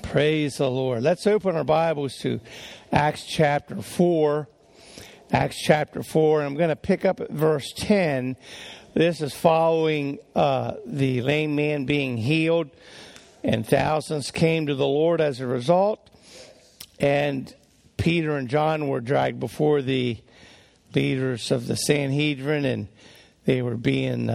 Praise the Lord. Let's open our Bibles to Acts chapter 4. Acts chapter 4. And I'm going to pick up at verse 10. This is following the lame man being healed. And thousands came to the Lord as a result. And Peter and John were dragged before the leaders of the Sanhedrin. And they were being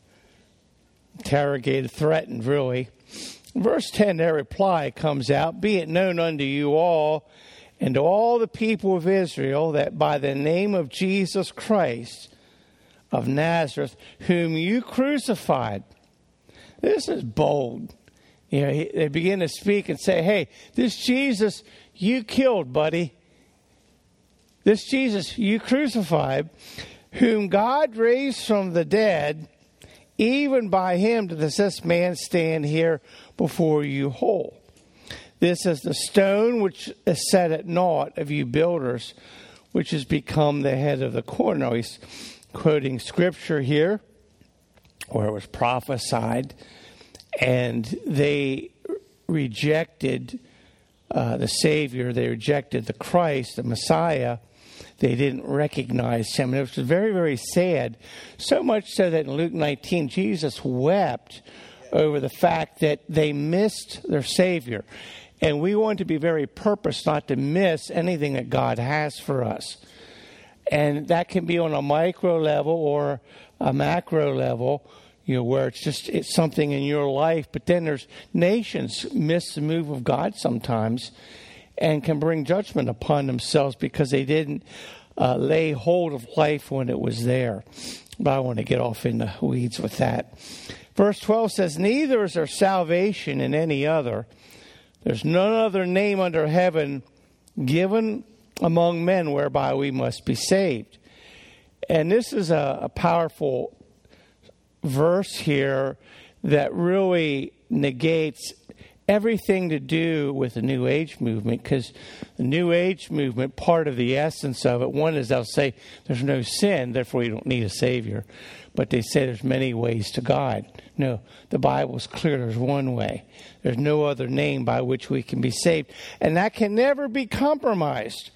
interrogated, threatened, really. Verse 10, their reply comes out, "Be it known unto you all and to all the people of Israel that by the name of Jesus Christ of Nazareth, whom you crucified." This is bold. They begin to speak and say, hey, this Jesus you killed, buddy. This Jesus you crucified, whom God raised from the dead, even by him does this man stand here before you whole. This is the stone which is set at naught of you builders, which has become the head of the corner. Now he's quoting scripture here, where it was prophesied, and they rejected the Savior. They rejected the Christ, the Messiah. They didn't recognize him. And it was very, very sad. So much so that in Luke 19, Jesus wept over the fact that they missed their Savior. And we want to be very purposed not to miss anything that God has for us. And that can be on a micro level or a macro level, where it's something in your life. But then there's nations miss the move of God sometimes and can bring judgment upon themselves because they didn't lay hold of life when it was there. But I want to get off in the weeds with that. Verse 12 says, "Neither is there salvation in any other. There's none other name under heaven given among men whereby we must be saved." And this is a powerful verse here that really negates everything to do with the New Age movement, because the New Age movement, part of the essence of it, one is they'll say there's no sin, therefore you don't need a Savior. But they say there's many ways to God. No, the Bible's clear. There's one way. There's no other name by which we can be saved. And that can never be compromised.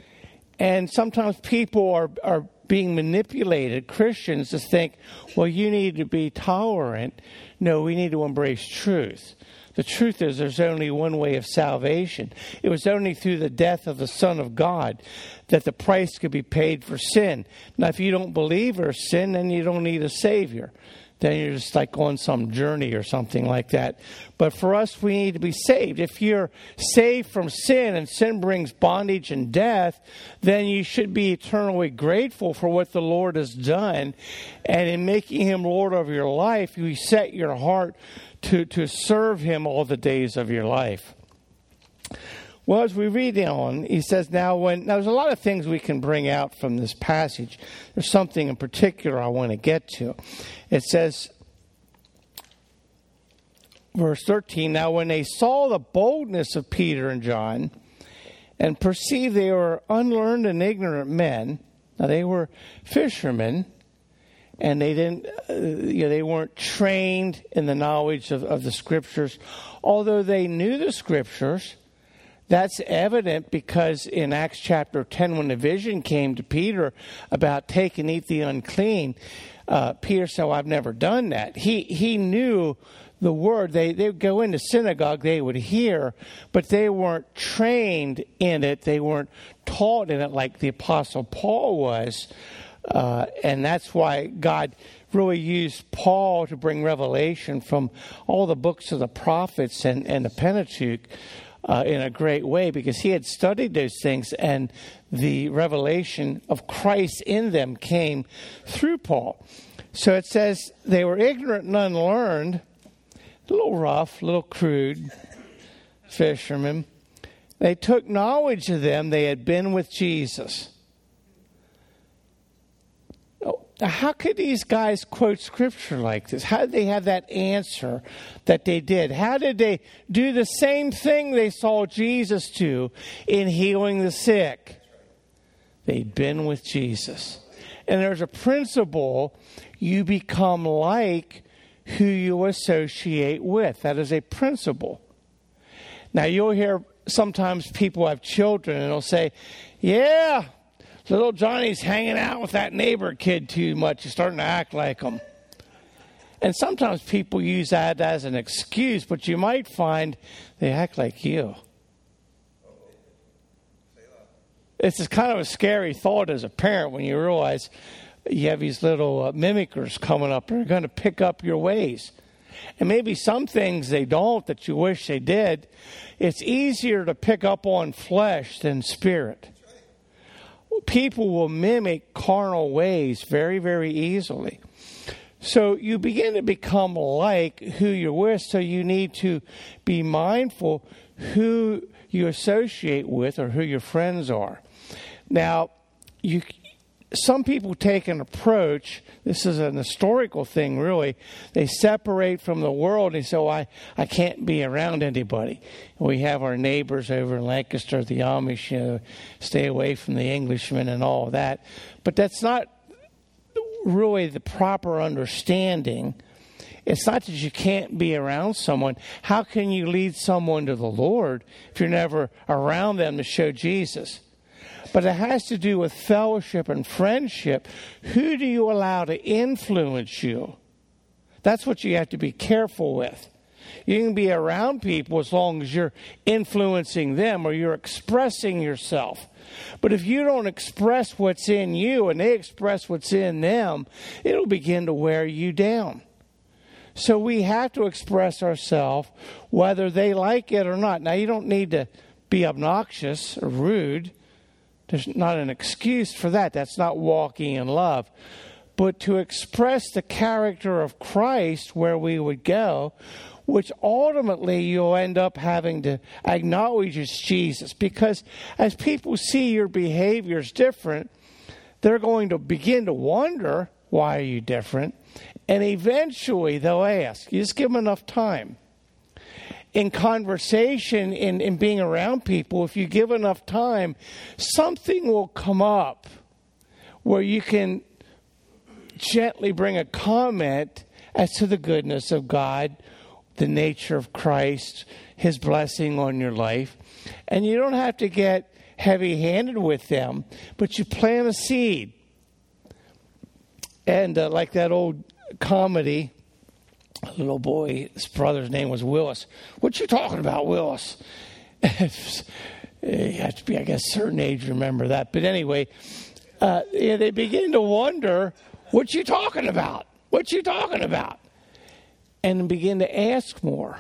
And sometimes people are being manipulated, Christians, to think, well, you need to be tolerant. No, we need to embrace truth. The truth is there's only one way of salvation. It was only through the death of the Son of God that the price could be paid for sin. Now, if you don't believe there's sin, then you don't need a Savior. Then you're just like on some journey or something like that. But for us, we need to be saved. If you're saved from sin and sin brings bondage and death, then you should be eternally grateful for what the Lord has done. And in making him Lord of your life, you set your heart to serve him all the days of your life. Well, as we read on, he says, now there's a lot of things we can bring out from this passage. There's something in particular I want to get to. It says, verse 13, "Now when they saw the boldness of Peter and John and perceived they were unlearned and ignorant men," now they were fishermen, and they didn't, they weren't trained in the knowledge of the Scriptures, although they knew the Scriptures. That's evident because in Acts chapter 10, when the vision came to Peter about take and eat the unclean, Peter said, well, I've never done that. He knew the word. They would go into synagogue, they would hear, but they weren't trained in it. They weren't taught in it like the Apostle Paul was. And that's why God really used Paul to bring revelation from all the books of the prophets and the Pentateuch in a great way, because he had studied those things and the revelation of Christ in them came through Paul. So it says they were ignorant and unlearned, a little rough, a little crude fishermen. They took knowledge of them. They had been with Jesus. How could these guys quote scripture like this? How did they have that answer that they did? How did they do the same thing they saw Jesus do in healing the sick? They'd been with Jesus. And there's a principle, you become like who you associate with. That is a principle. Now, you'll hear sometimes people have children and they'll say, yeah, little Johnny's hanging out with that neighbor kid too much. He's starting to act like him. And sometimes people use that as an excuse, but you might find they act like you. It's kind of a scary thought as a parent when you realize you have these little mimickers coming up and are going to pick up your ways. And maybe some things they don't that you wish they did. It's easier to pick up on flesh than spirit. People will mimic carnal ways very, very easily. So you begin to become like who you're with, so you need to be mindful who you associate with or who your friends are. Now, some people take an approach, this is an historical thing really, they separate from the world and say, oh, I can't be around anybody. We have our neighbors over in Lancaster, the Amish, stay away from the Englishmen and all of that. But that's not really the proper understanding. It's not that you can't be around someone. How can you lead someone to the Lord if you're never around them to show Jesus? But it has to do with fellowship and friendship. Who do you allow to influence you? That's what you have to be careful with. You can be around people as long as you're influencing them or you're expressing yourself. But if you don't express what's in you and they express what's in them, it'll begin to wear you down. So we have to express ourselves whether they like it or not. Now, you don't need to be obnoxious or rude. There's not an excuse for that. That's not walking in love. But to express the character of Christ where we would go, which ultimately you'll end up having to acknowledge as Jesus. Because as people see your behavior is different, they're going to begin to wonder, why are you different? And eventually they'll ask. You just give them enough time. In conversation, in being around people, if you give enough time, something will come up where you can gently bring a comment as to the goodness of God, the nature of Christ, His blessing on your life. And you don't have to get heavy-handed with them, but you plant a seed. And like that old comedy, a little boy, his brother's name was Willis. What you talking about, Willis? You have to be, I guess, a certain age to remember that. But anyway, they begin to wonder, what you talking about? What you talking about? And begin to ask more.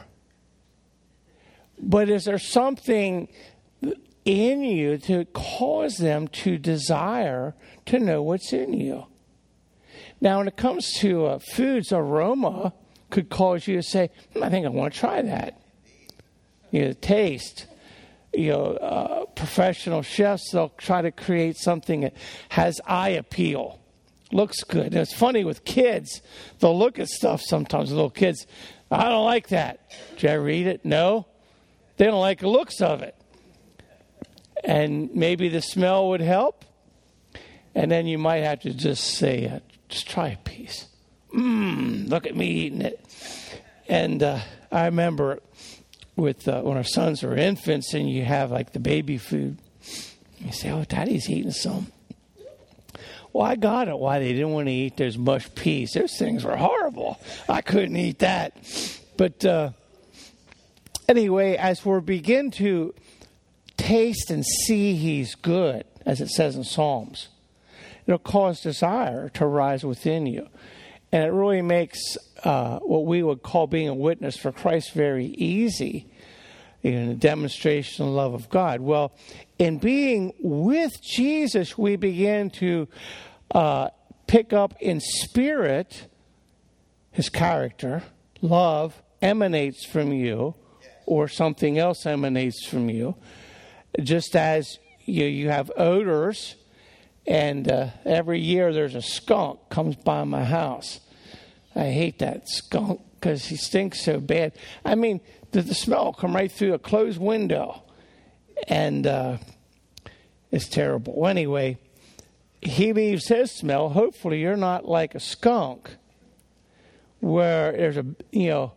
But is there something in you to cause them to desire to know what's in you? Now, when it comes to foods, aroma could cause you to say, I think I want to try that. Taste. Professional chefs, they'll try to create something that has eye appeal. Looks good. And it's funny with kids. They'll look at stuff sometimes. Little kids, I don't like that. Did you ever eat it? No. They don't like the looks of it. And maybe the smell would help. And then you might have to just say, just try a piece. Look at me eating it. And I remember with when our sons were infants and you have like the baby food. You say, oh, Daddy's eating some. Well, I got it why they didn't want to eat those mushed peas. Those things were horrible. I couldn't eat that. But anyway, as we begin to taste and see He's good, as it says in Psalms, it'll cause desire to rise within you. And it really makes what we would call being a witness for Christ very easy in a demonstration of the love of God. Well, in being with Jesus, we begin to pick up in spirit His character. Love emanates from you, or something else emanates from you. Just as you have odors, and every year there's a skunk comes by my house. I hate that skunk because he stinks so bad. I mean, the smell will come right through a closed window. And it's terrible. Well, anyway, he leaves his smell. Hopefully you're not like a skunk where there's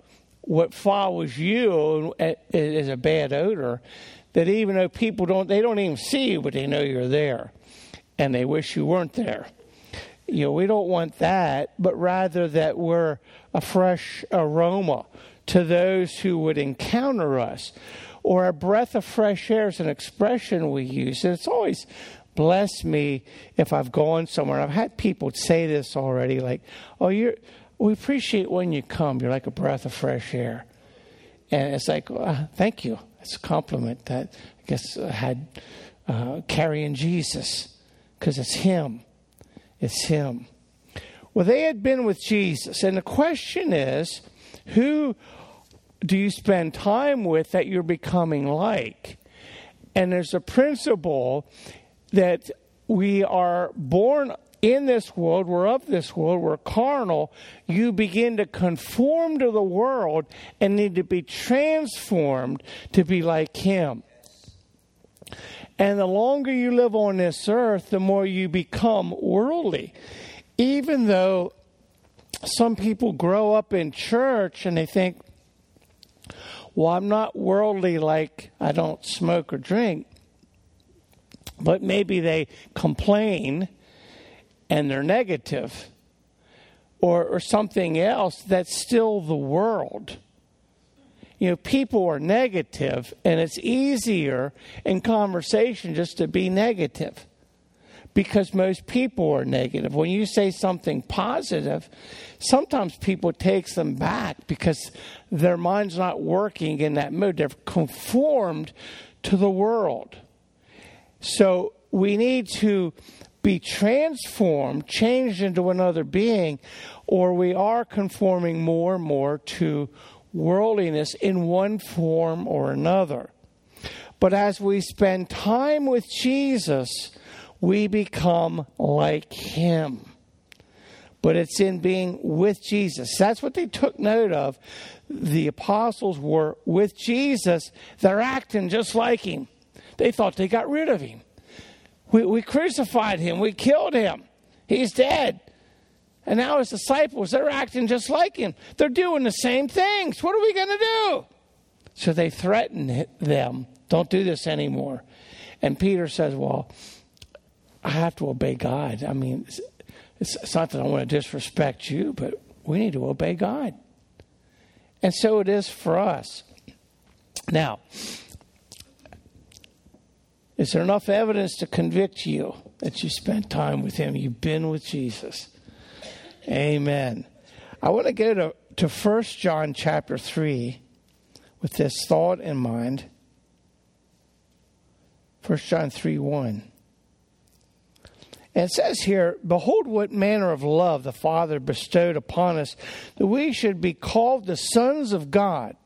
what follows you is a bad odor, that even though they don't even see you, but they know you're there, and they wish you weren't there. We don't want that, but rather that we're a fresh aroma to those who would encounter us. Or a breath of fresh air is an expression we use. And it's always blessed me if I've gone somewhere. I've had people say this already, like, oh, we appreciate when you come. You're like a breath of fresh air. And it's like, thank you. It's a compliment that I guess I had carrying Jesus, because it's Him. It's Him. Well, they had been with Jesus. And the question is, who do you spend time with that you're becoming like? And there's a principle that we are born in this world, we're of this world, we're carnal. You begin to conform to the world and need to be transformed to be like Him. And the longer you live on this earth, the more you become worldly. Even though some people grow up in church and they think, well, I'm not worldly, like I don't smoke or drink. But maybe they complain and they're negative, or something else that's still the world. People are negative, and it's easier in conversation just to be negative because most people are negative. When you say something positive, sometimes people take them back because their mind's not working in that mood. They're conformed to the world. So we need to be transformed, changed into another being, or we are conforming more and more to worldliness in one form or another. But as we spend time with Jesus, we become like Him. But it's in being with Jesus. That's what they took note of. The apostles were with Jesus. They're acting just like Him. They thought they got rid of Him. We crucified Him. We killed Him. He's dead. And now His disciples, they're acting just like Him. They're doing the same things. What are we going to do? So they threatened them. Don't do this anymore. And Peter says, well, I have to obey God. I mean, it's not that I want to disrespect you, but we need to obey God. And so it is for us. Now, is there enough evidence to convict you that you spent time with Him? You've been with Jesus. Amen. I want to go to 1 John chapter 3 with this thought in mind. 1 John 3:1. And it says here, behold what manner of love the Father bestowed upon us, that we should be called the sons of God.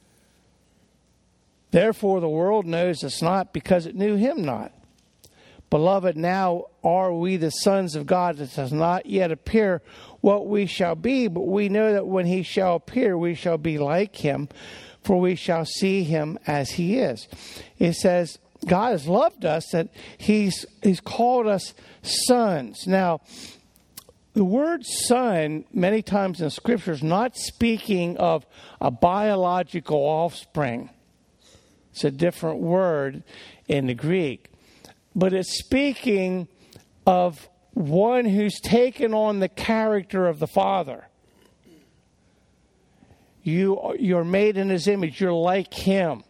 Therefore the world knows us not, because it knew Him not. Beloved, now are we the sons of God. It does not yet appear what we shall be, but we know that when He shall appear, we shall be like Him, for we shall see Him as He is. It says, God has loved us, that He's called us sons. Now, the word son, many times in Scripture, is not speaking of a biological offspring. It's a different word in the Greek. But it's speaking of one who's taken on the character of the Father. You're made in His image. You're like Him.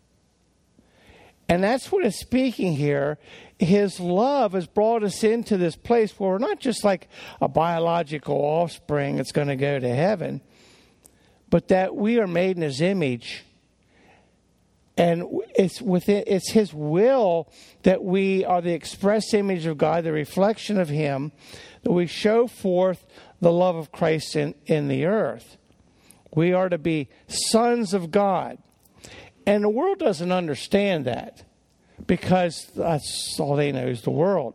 And that's what it's speaking here. His love has brought us into this place where we're not just like a biological offspring that's going to go to heaven, but that we are made in His image. And it's His will that we are the express image of God, the reflection of Him, that we show forth the love of Christ in the earth. We are to be sons of God. And the world doesn't understand that, because that's all they know is the world.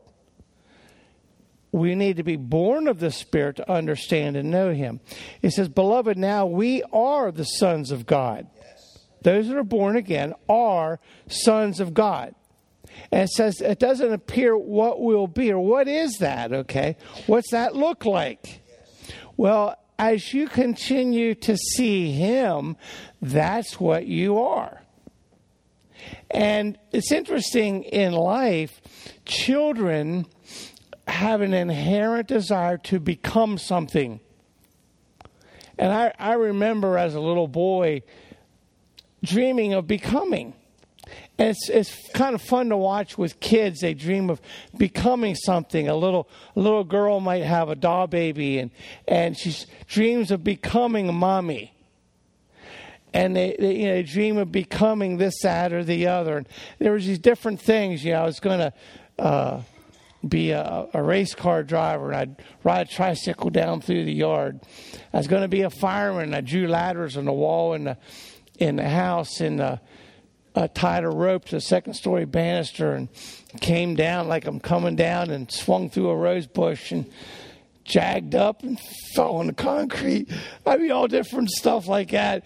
We need to be born of the Spirit to understand and know Him. It says, beloved, now we are the sons of God. Those that are born again are sons of God. And it says it doesn't appear what we'll be, or what is that, okay? What's that look like? Well, as you continue to see him, that's what you are. And it's interesting in life, children have an inherent desire to become something. And I remember as a little boy dreaming of becoming. And it's kind of fun to watch with kids. They dream of becoming something. A little girl might have a doll baby, and she dreams of becoming a mommy. And they dream of becoming this, that, or the other. And there was these different things. I was going to be a race car driver, and I'd ride a tricycle down through the yard. I was going to be a fireman, and I drew ladders on the wall in the house, and tied a rope to a second-story banister and came down like I'm coming down and swung through a rose bush and jagged up and fell on the concrete. I mean, all different stuff like that.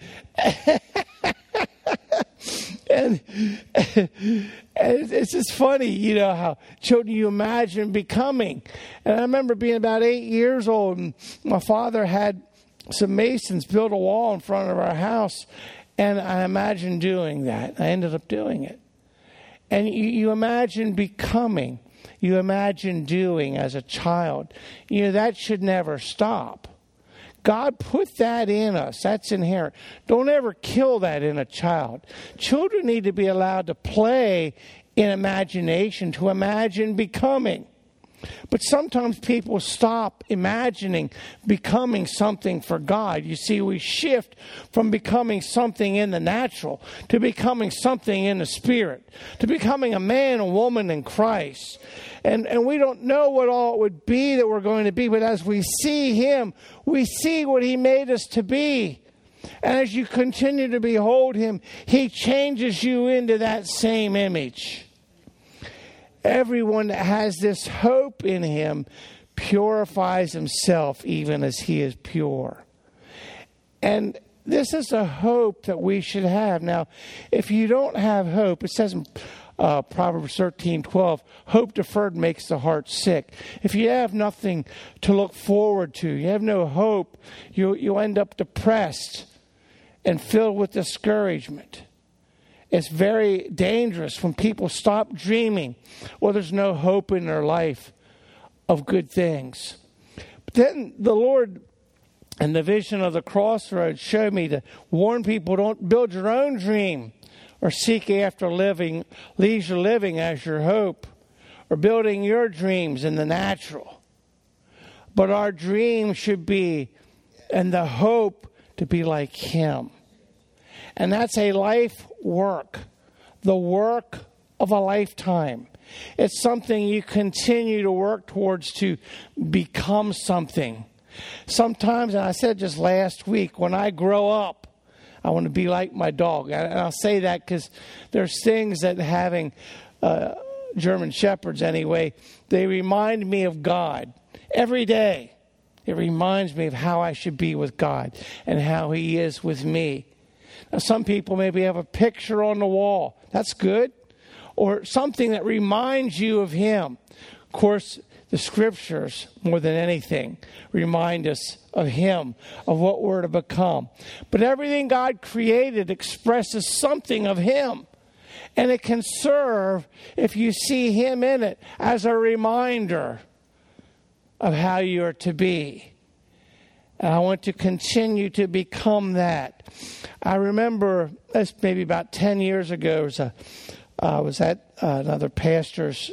And it's just funny, how children you imagine becoming. And I remember being about 8 years old, and my father had some masons build a wall in front of our house, and I imagined doing that. I ended up doing it. And you imagine becoming. You imagine doing as a child. That should never stop. God put that in us. That's inherent. Don't ever kill that in a child. Children need to be allowed to play in imagination, to imagine becoming. But sometimes people stop imagining becoming something for God. You see, we shift from becoming something in the natural to becoming something in the spirit, to becoming a man and woman in Christ. And we don't know what all it would be that we're going to be, but as we see him, we see what he made us to be. And as you continue to behold him, he changes you into that same image. Everyone that has this hope in him purifies himself even as he is pure. And this is a hope that we should have. Now, if you don't have hope, it says in Proverbs 13:12, hope deferred makes the heart sick. If you have nothing to look forward to, you have no hope, you end up depressed and filled with discouragement. It's very dangerous when people stop dreaming or there's no hope in their life of good things. But then the Lord and the vision of the crossroads showed me to warn people, don't build your own dream or seek after leisure living as your hope or building your dreams in the natural. But our dream should be, and the hope to be like him. And that's a life work, the work of a lifetime. It's something you continue to work towards to become something. Sometimes, and I said just last week, when I grow up, I want to be like my dog. And I'll say that because there's things that having German Shepherds anyway, they remind me of God every day. It reminds me of how I should be with God and how he is with me. Now, some people maybe have a picture on the wall. That's good. Or something that reminds you of him. Of course, the scriptures, more than anything, remind us of him, of what we're to become. But everything God created expresses something of him. And it can serve, if you see him in it, as a reminder of how you are to be. And I want to continue to become that. I remember, that's maybe about 10 years ago, I was at another pastor's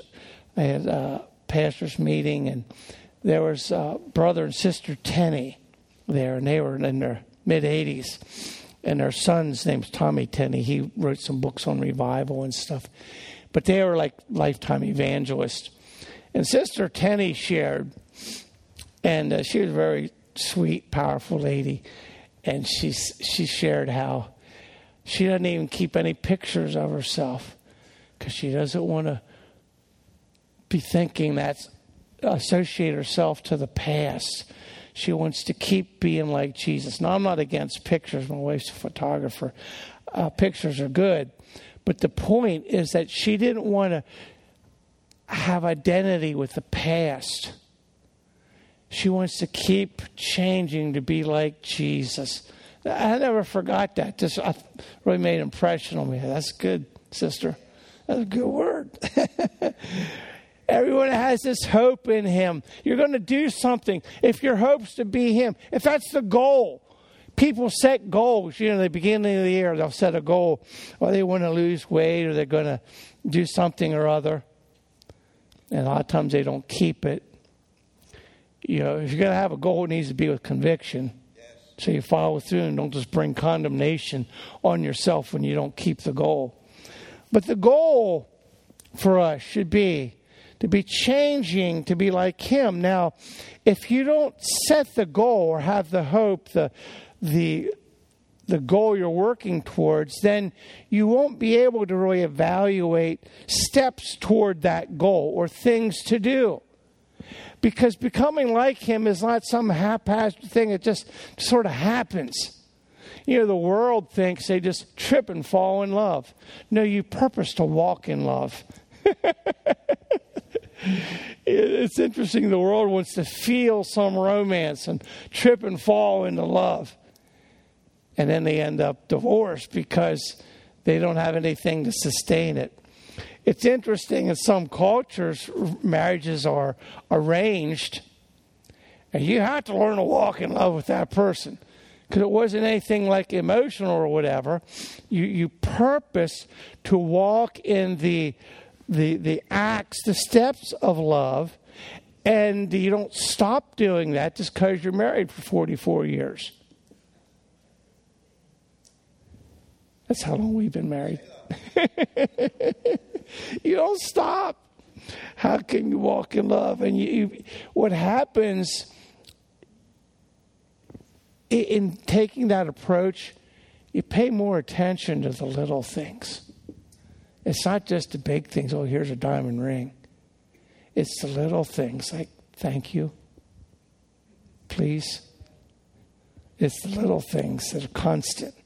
meeting, and there was brother and sister Tenney there, and they were in their mid-80s. And their son's name's Tommy Tenney. He wrote some books on revival and stuff. But they were like lifetime evangelists. And Sister Tenney shared, and she was a very sweet, powerful lady. And she shared how she doesn't even keep any pictures of herself because she doesn't want to be thinking that's associate herself to the past. She wants to keep being like Jesus. Now, I'm not against pictures. My wife's a photographer. Pictures are good. But the point is that she didn't want to have identity with the past. She wants to keep changing to be like Jesus. I never forgot that. Just really made an impression on me. That's good, sister. That's a good word. Everyone has this hope in him. You're going to do something. If your hope's to be him, if that's the goal. People set goals. At the beginning of the year, they'll set a goal. Or they want to lose weight, or they're going to do something or other. And a lot of times they don't keep it. If you're going to have a goal, it needs to be with conviction. Yes. So you follow through and don't just bring condemnation on yourself when you don't keep the goal. But the goal for us should be to be changing to be like him. Now, if you don't set the goal or have the hope, the goal you're working towards, then you won't be able to really evaluate steps toward that goal or things to do. Because becoming like him is not some haphazard thing. It just sort of happens. The world thinks they just trip and fall in love. No, you purpose to walk in love. It's interesting. The world wants to feel some romance and trip and fall into love. And then they end up divorced because they don't have anything to sustain it. It's interesting, in some cultures, marriages are arranged. And you have to learn to walk in love with that person. Because it wasn't anything like emotional or whatever. You purpose to walk in the acts, the steps of love. And you don't stop doing that just because you're married for 44 years. That's how long we've been married. You don't stop. How can you walk in love? And what happens in taking that approach, you pay more attention to the little things. It's not just the big things. Oh, here's a diamond ring. It's the little things like, thank you, please. It's the little things that are constant.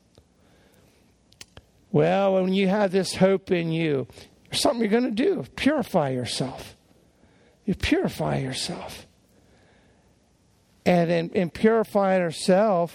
Well, when you have this hope in you, there's something you're going to do. Purify yourself. You purify yourself. And in purifying ourselves,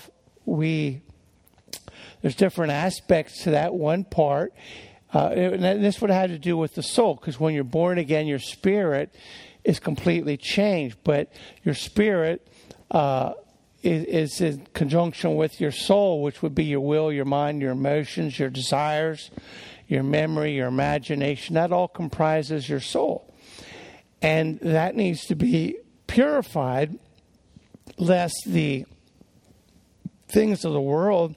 there's different aspects to that. One part, and this would have to do with the soul, because when you're born again, your spirit is completely changed. But your spirit is in conjunction with your soul, which would be your will, your mind, your emotions, your desires, your memory, your imagination. That all comprises your soul. And that needs to be purified, lest the things of the world,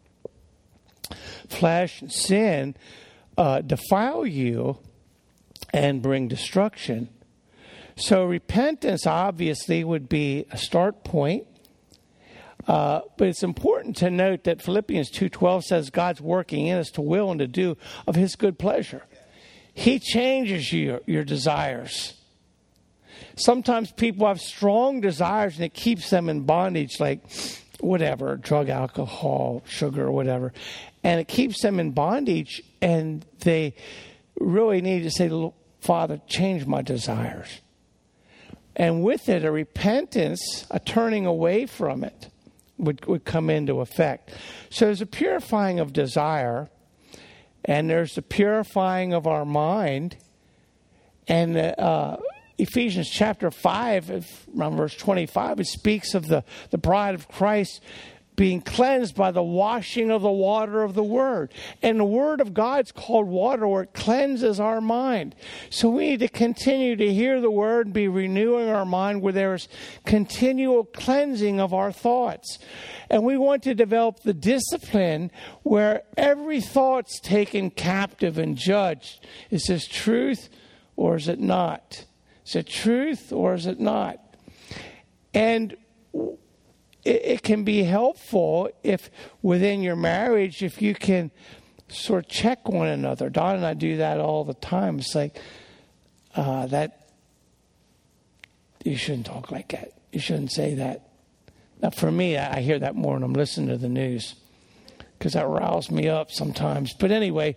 flesh and sin, defile you and bring destruction. So repentance obviously would be a start point. But it's important to note that Philippians 2:12 says God's working in us to will and to do of his good pleasure. He changes your desires. Sometimes people have strong desires and it keeps them in bondage, like whatever, drug, alcohol, sugar, or whatever. And it keeps them in bondage, and they really need to say, Father, change my desires. And with it, a repentance, a turning away from it would come into effect. So there's a purifying of desire, and there's the purifying of our mind. And Ephesians chapter 5, around verse 25, it speaks of the bride of Christ being cleansed by the washing of the water of the Word. And the Word of God's called water, where it cleanses our mind. So we need to continue to hear the Word and be renewing our mind, where there's continual cleansing of our thoughts. And we want to develop the discipline where every thought's taken captive and judged. Is this truth or is it not? Is it truth or is it not? And it can be helpful if within your marriage, if you can sort of check one another. Don and I do that all the time. It's like, that you shouldn't talk like that. You shouldn't say that. Now, for me, I hear that more when I'm listening to the news, because that riles me up sometimes. But anyway,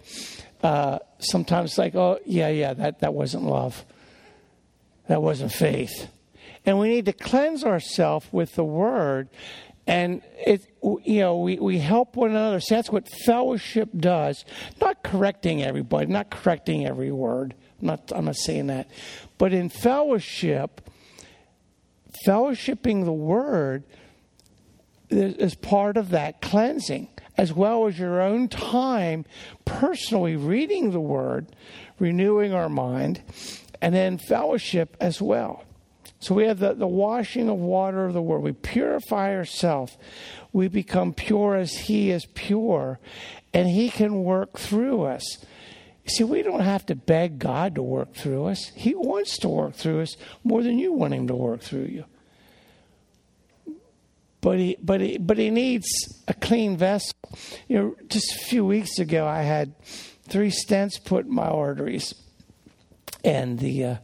sometimes it's like, oh, yeah, that wasn't love. That wasn't faith. And we need to cleanse ourselves with the Word. And we help one another. So that's what fellowship does. Not correcting everybody, not correcting every word. I'm not saying that. But in fellowshipping the Word is part of that cleansing, as well as your own time personally reading the Word, renewing our mind, and then fellowship as well. So we have the washing of water of the Word. We purify ourselves. We become pure as He is pure, and He can work through us. See, we don't have to beg God to work through us. He wants to work through us more than you want Him to work through you. But he needs a clean vessel. Just a few weeks ago, I had 3 stents put in my arteries, and the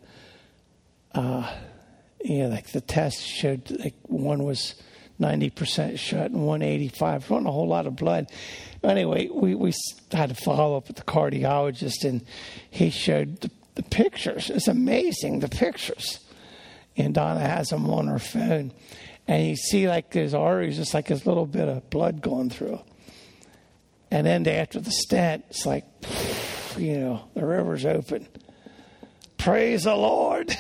test showed like one was 90% shut and 185. Wasn't a whole lot of blood. Anyway, we had to follow up with the cardiologist, and he showed the pictures. It's amazing, the pictures. And Donna has them on her phone. And you see like his arteries, just like his little bit of blood going through. And then after the stent, it's like, the river's open. Praise the Lord.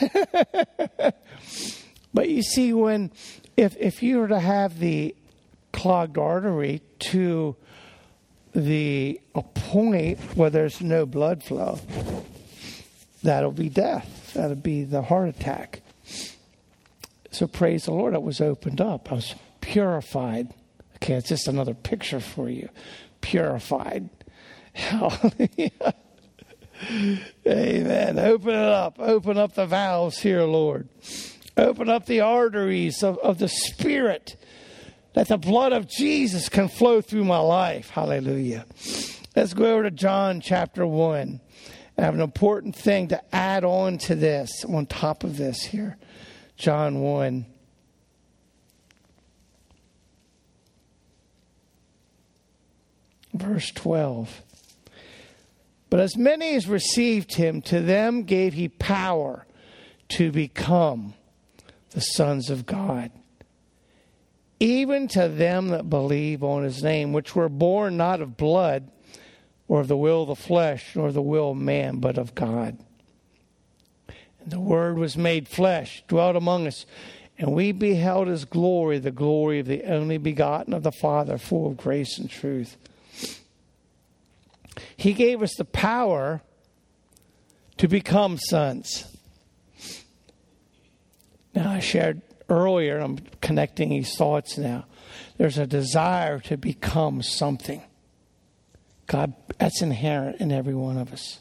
But you see, if you were to have the clogged artery to a point where there's no blood flow, that'll be death. That'll be the heart attack. So praise the Lord, it was opened up. I was purified. Okay, it's just another picture for you. Purified. Hallelujah. Amen. Open it up. Open up the valves here, Lord. Open up the arteries of the Spirit, that the blood of Jesus can flow through my life. Hallelujah. Let's go over to John chapter 1. I have an important thing to add on to this, on top of this here. John 1. Verse 12. But as many as received him, to them gave he power to become the sons of God, even to them that believe on his name, which were born not of blood, or of the will of the flesh, nor the will of man, but of God. And the Word was made flesh, dwelt among us, and we beheld his glory, the glory of the only begotten of the Father, full of grace and truth. He gave us the power to become sons. Now, I shared earlier, I'm connecting these thoughts now. There's a desire to become something. God, that's inherent in every one of us.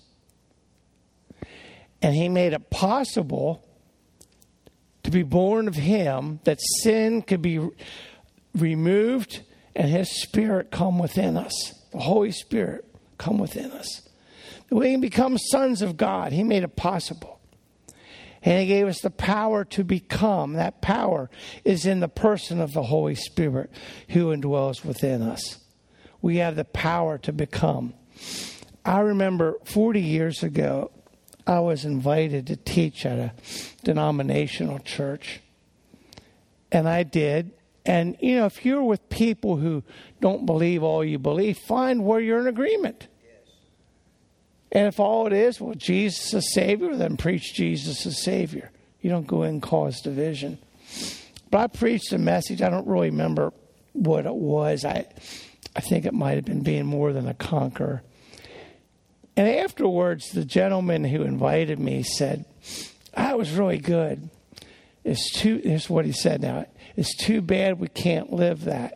And he made it possible to be born of him, that sin could be removed and his Spirit come within us. The Holy Spirit come within us. We can become sons of God. He made it possible. And he gave us the power to become. That power is in the person of the Holy Spirit who indwells within us. We have the power to become. I remember 40 years ago, I was invited to teach at a denominational church. And I did. And, if you're with people who don't believe all you believe, find where you're in agreement. And if all it is, well, Jesus is Savior, then preach Jesus as Savior. You don't go in and cause division. But I preached a message. I don't really remember what it was. I think it might have been being more than a conqueror. And afterwards, the gentleman who invited me said, "That was really good. Here's what he said now. It's too bad we can't live that."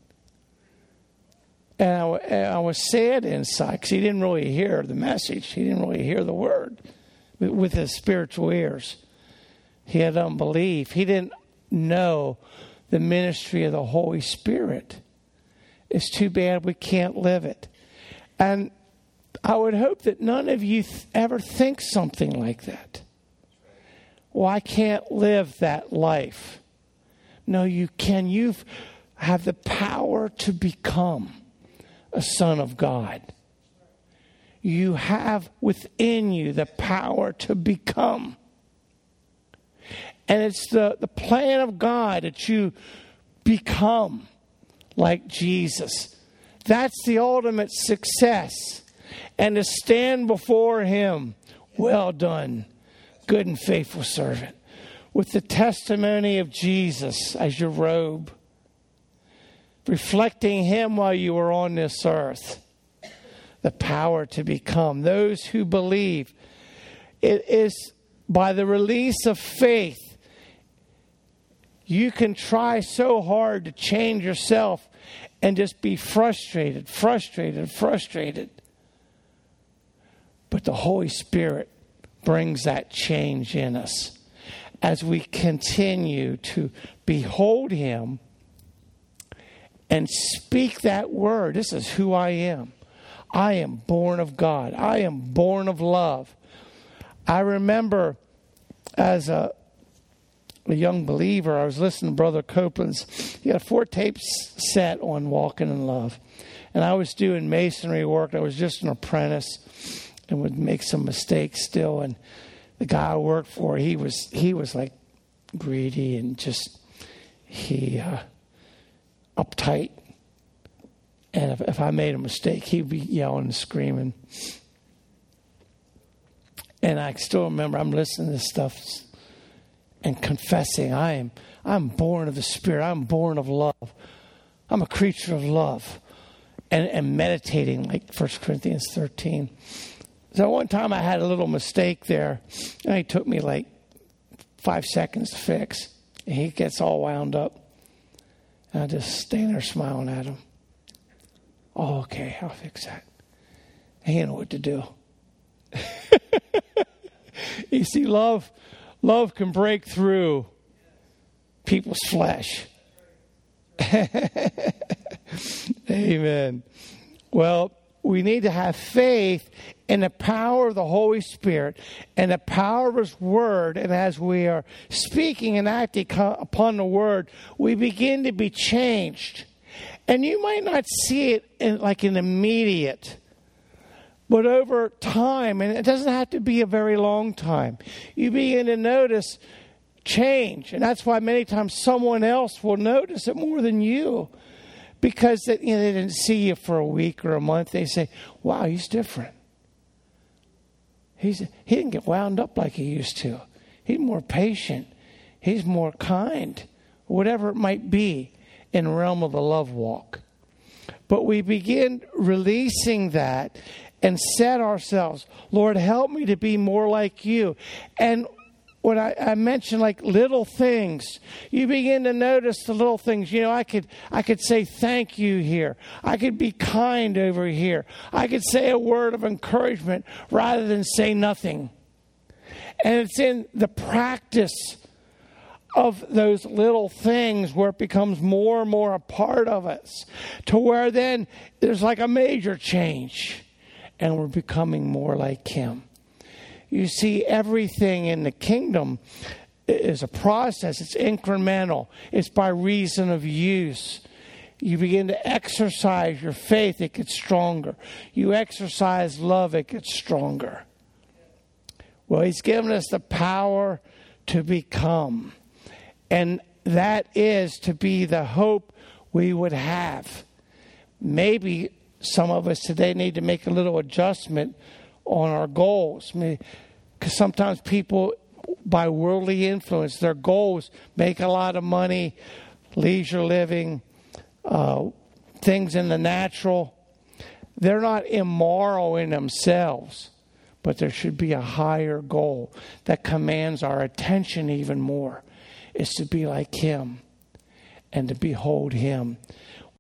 And I was sad inside because he didn't really hear the message. He didn't really hear the word with his spiritual ears. He had unbelief. He didn't know the ministry of the Holy Spirit. It's too bad we can't live it. And I would hope that none of you ever think something like that. Well, I can't live that life. No, you can. You have the power to become a son of God. You have within you the power to become. And it's the plan of God that you become like Jesus. That's the ultimate success. And to stand before him, well done, good and faithful servant, with the testimony of Jesus as your robe, reflecting him while you were on this earth. The power to become. Those who believe. It is by the release of faith. You can try so hard to change yourself and just be frustrated. But the Holy Spirit brings that change in us as we continue to behold him and speak that word. This is who I am. I am born of God. I am born of love. I remember as a young believer, I was listening to Brother Copeland's. He had a 4-tape set on Walking in Love. And I was doing masonry work. I was just an apprentice and would make some mistakes still. And the guy I worked for, he was like greedy and just uptight. And if I made a mistake, he'd be yelling and screaming. And I still remember I'm listening to this stuff and confessing, I'm born of the Spirit. I'm born of love. I'm a creature of love. And meditating like 1 Corinthians 13. So one time I had a little mistake there. And it took me like 5 seconds to fix. And he gets all wound up. And I just stand there smiling at him. Oh, okay, I'll fix that. He didn't know what to do. You see, love can break through people's flesh. Amen. Well, we need to have faith in the power of the Holy Spirit and the power of his word. And as we are speaking and acting upon the word, we begin to be changed. And you might not see it in like an immediate, but over time, and it doesn't have to be a very long time, you begin to notice change. And that's why many times someone else will notice it more than you. Because they didn't see you for a week or a month. They say, wow, he's different. He didn't get wound up like he used to. He's more patient. He's more kind. Whatever it might be in the realm of the love walk. But we begin releasing that and set ourselves, Lord, help me to be more like you. And when I mentioned like little things, you begin to notice the little things. I could say thank you here. I could be kind over here. I could say a word of encouragement rather than say nothing. And it's in the practice of those little things where it becomes more and more a part of us, to where then there's like a major change and we're becoming more like him. You see, everything in the kingdom is a process. It's incremental. It's by reason of use. You begin to exercise your faith, it gets stronger. You exercise love, it gets stronger. Well, he's given us the power to become. And that is to be the hope we would have. Maybe some of us today need to make a little adjustment on our goals. Because sometimes people, by worldly influence, their goals, make a lot of money, leisure living, things in the natural. They're not immoral in themselves, but there should be a higher goal that commands our attention even more. Is to be like him and to behold him.